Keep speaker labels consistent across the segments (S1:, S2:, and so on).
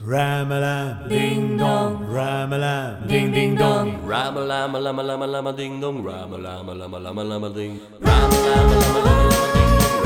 S1: Ramalam, ding dong, Ramalam, ding ding dong,
S2: Ramalama lama lama lama ding dong, Ramalama lama lama lama ding, Ramalama lama lama lama ding.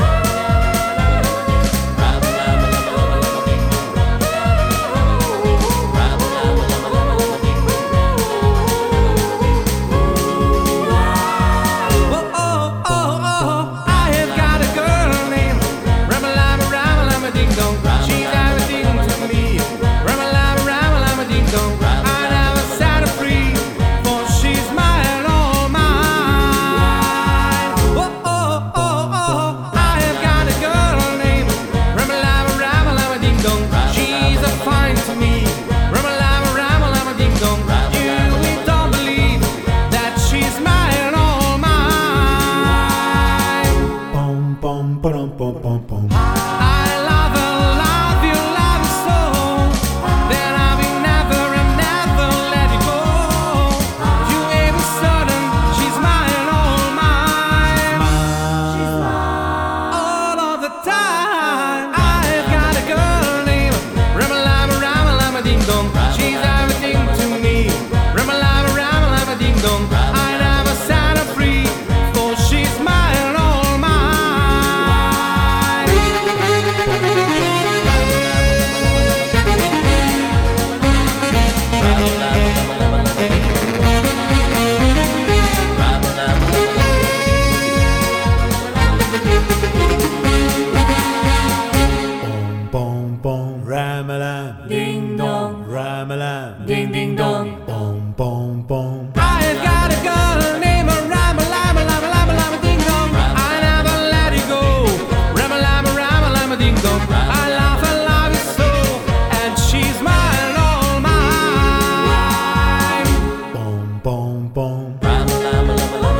S1: Ramalam, ding dong, Ramalam, ding ding dong, boom boom boom.
S3: I've got a girl named Ramalama, lama lama lama ding dong. I never let it go. Ramalama, Ramalama ding dong. I love her, love you so, and she's mine, all mine.
S1: Boom boom boom.
S2: Ramalama lama lama.